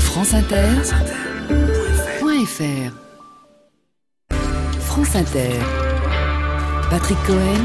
franceinter.fr. France Inter. Patrick Cohen.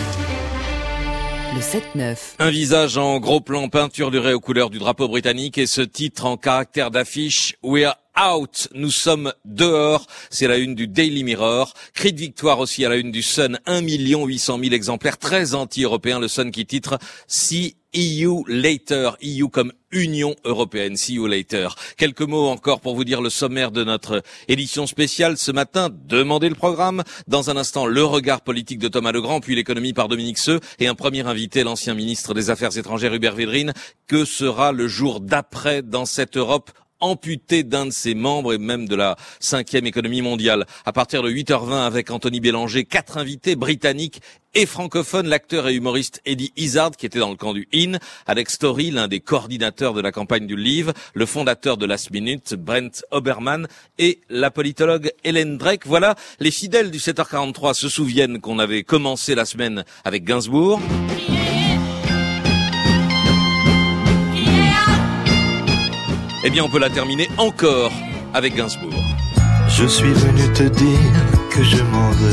Le 7-9. Un visage en gros plan peinturé aux couleurs du drapeau britannique et ce titre en caractère d'affiche « We're out », nous sommes dehors, c'est la une du Daily Mirror. Cri de victoire aussi à la une du Sun, 1 800 000 exemplaires, très anti-européens, le Sun qui titre « See EU later », EU comme Union européenne, see you later. Quelques mots encore pour vous dire le sommaire de notre édition spéciale ce matin. Demandez le programme. Dans un instant, le regard politique de Thomas Legrand, puis l'économie par Dominique Seux et un premier invité, l'ancien ministre des Affaires étrangères Hubert Védrine. Que sera le jour d'après dans cette Europe amputé d'un de ses membres et même de la 5e économie mondiale? À partir de 8h20 avec Anthony Bélanger, 4 invités britanniques et francophones, l'acteur et humoriste Eddie Izzard qui était dans le camp du In, Alex Story, l'un des coordinateurs de la campagne du Leave, le fondateur de Last Minute, Brent Oberman et la politologue Hélène Drake. Voilà, les fidèles du 7h43 se souviennent qu'on avait commencé la semaine avec Gainsbourg. Eh bien, on peut la terminer encore avec Gainsbourg. Je suis venu te dire que je m'en vais,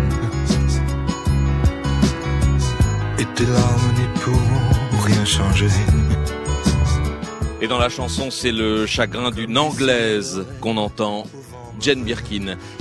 et tes larmes n'y pourront rien changer. Et dans la chanson, c'est le chagrin d'une Anglaise qu'on entend, Jane Birkin.